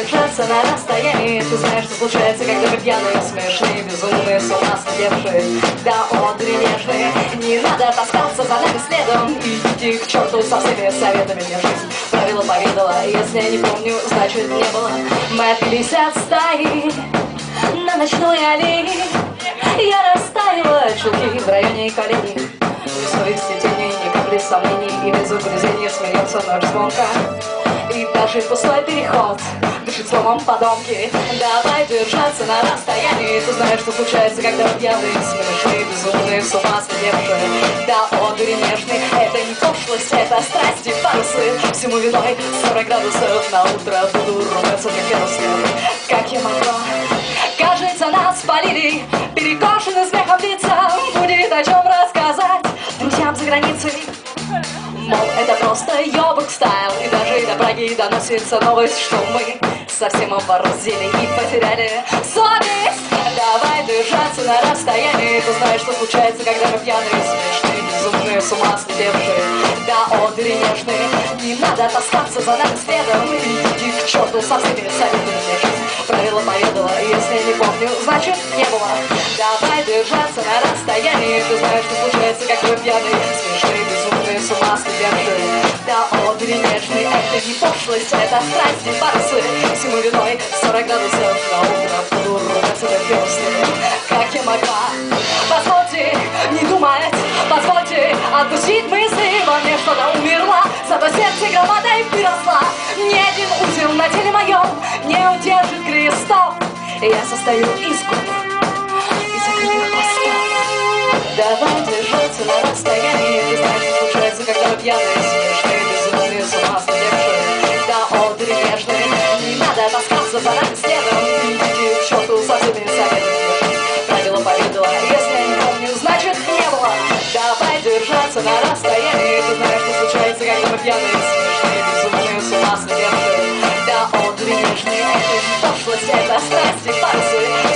держаться на расстоянии. Ты знаешь, что случается, когда мы пьяные, смешные, безумные, с ума сходившие. Да, Одри нежные, не надо таскаться за нами следом. Иди к черту со всеми советами, мне жизнь правила поведала. Если я не помню, значит не было. Мы отпились от стаи на ночной аллее. Я растаяла чулки в районе коленей. Без совести тени, ни капли сомнений. И без угрызения смеется ночь звонка. И даже пустой переход дышит словом подонки. Давай держаться на расстоянии. Ты знаешь, что случается, когда пьяные, смешные, безумные, с ума сходившие. Да, Одри нежный, это не пошлость, это страсти, парусы. Всему виной 40 градусов на утро. Буду ругаться, как я уснул. Как я могла? Кажется, нас спалили, перекошены смехом лица. Будет о чем рассказать друзьям за границей. Мол, это просто ёбок стайл. И даже до Праги доносится новость, что мы совсем оборзели и потеряли совесть. Давай держаться на расстоянии. Ты знаешь, что случается, когда мы пьяные, смешные, безумные, с ума сходившие. Да, Одри нежные, не надо таскаться за нами следом. Иди к черту со всеми советами, мне жизнь правила поведала. Если не помню, значит не было. Давай держаться на расстоянии. Ты знаешь, что случается, когда мы пьяные, смешные, безумные, с ума сходившие. Да, Одри нежный, это не пошлость, это страсти, парусы. Всему виной 40 градусов на утро. Буду ругаться до весны. Как я могла? Позвольте не думать, позвольте отпустить мысли. Во мне что-то умерла, зато сердце громадой выросла. Ни один узел на теле моем не удержит крестов. Я состою из губ и закрытых постов. Давай держаться на расстоянии. Ты знаешь, что случается, когда мы пьяные, смешные, безумные, с ума сходившие. Да, Одри нежные, не надо таскаться за нами следом. Иди к черту со всеми советами, правила поведала. Если я не помню, значит не было. Давай держаться на расстоянии. Ты знаешь, что случается, когда мы пьяные, смешные, безумные, с ума сходившие. Да, Одри нежные, это не пошлость, это страсти, парусы.